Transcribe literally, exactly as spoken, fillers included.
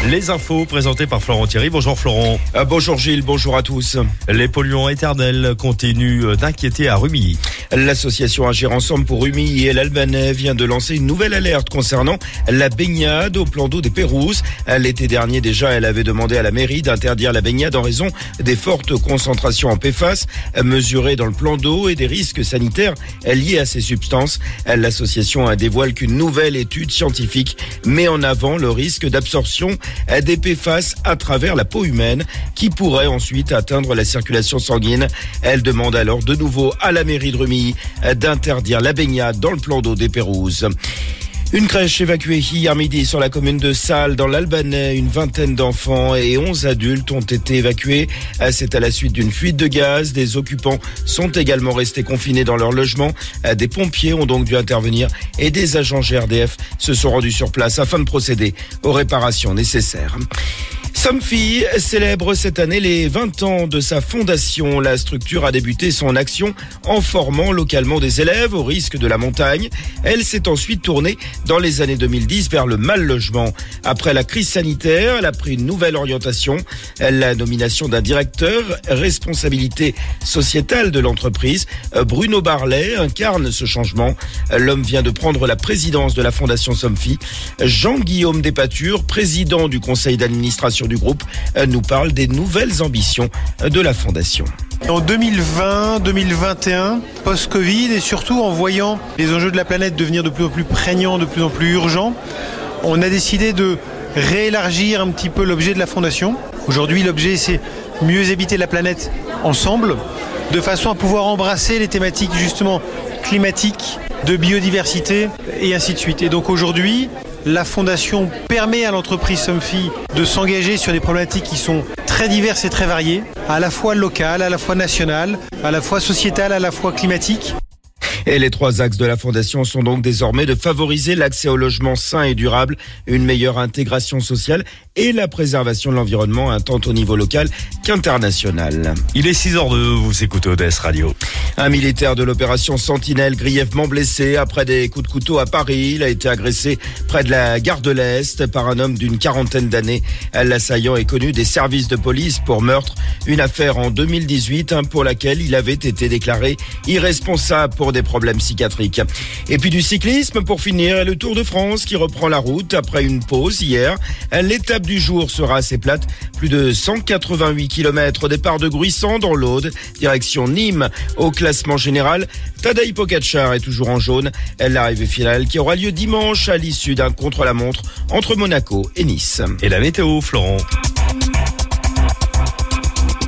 Les infos présentées par Florent Thierry. Bonjour Florent. Euh, bonjour Gilles, bonjour à tous. Les polluants éternels continuent d'inquiéter à Rumilly. L'association Agir Ensemble pour Rumilly et l'Albanais vient de lancer une nouvelle alerte concernant la baignade au plan d'eau des Pérouses. L'été dernier déjà, elle avait demandé à la mairie d'interdire la baignade en raison des fortes concentrations en P F A S mesurées dans le plan d'eau et des risques sanitaires liés à ces substances. L'association dévoile qu'une nouvelle étude scientifique met en avant le risque d'absorption des P F A S à travers la peau humaine qui pourrait ensuite atteindre la circulation sanguine. Elle demande alors de nouveau à la mairie de Rumilly d'interdire la baignade dans le plan d'eau des Pérouses. Une crèche évacuée hier midi sur la commune de Salles dans l'Albanais. Une vingtaine d'enfants et onze adultes ont été évacués. C'est à la suite d'une fuite de gaz. Des occupants sont également restés confinés dans leur logement. Des pompiers ont donc dû intervenir et des agents G R D F se sont rendus sur place afin de procéder aux réparations nécessaires. Somfy célèbre cette année les vingt ans de sa fondation. La structure a débuté son action en formant localement des élèves au risque de la montagne. Elle s'est ensuite tournée dans les années deux mille dix vers le mal logement. Après la crise sanitaire, elle a pris une nouvelle orientation. La nomination d'un directeur, responsabilité sociétale de l'entreprise. Bruno Barlet incarne ce changement. L'homme vient de prendre la présidence de la fondation Somfy. Jean-Guillaume Despatures, président du conseil d'administration du groupe, nous parle des nouvelles ambitions de la fondation. En deux mille vingt, deux mille vingt et un, post-Covid et surtout en voyant les enjeux de la planète devenir de plus en plus prégnants, de plus en plus urgents, on a décidé de réélargir un petit peu l'objet de la fondation. Aujourd'hui, l'objet, c'est mieux habiter la planète ensemble, de façon à pouvoir embrasser les thématiques justement climatiques, de biodiversité et ainsi de suite. Et donc aujourd'hui, la fondation permet à l'entreprise Somfy de s'engager sur des problématiques qui sont très diverses et très variées, à la fois locales, à la fois nationales, à la fois sociétales, à la fois climatiques. Et les trois axes de la fondation sont donc désormais de favoriser l'accès au logement sain et durable, une meilleure intégration sociale et la préservation de l'environnement, un tant au niveau local qu'international. Il est six heures deux, vous écoutez O D S Radio. Un militaire de l'opération Sentinelle grièvement blessé après des coups de couteau à Paris. Il a été agressé près de la gare de l'Est par un homme d'une quarantaine d'années. L'assaillant est connu des services de police pour meurtre. Une affaire en deux mille dix-huit pour laquelle il avait été déclaré irresponsable pour des problèmes psychiatriques. Et puis du cyclisme pour finir, le Tour de France qui reprend la route après une pause hier. L'étape du jour sera assez plate, plus de cent quatre-vingt-huit kilomètres au départ de Gruissant dans l'Aude, direction Nîmes. Au classement général, Tadej Pogačar est toujours en jaune. L'arrivée finale qui aura lieu dimanche à l'issue d'un contre-la-montre entre Monaco et Nice. Et la météo, Florent.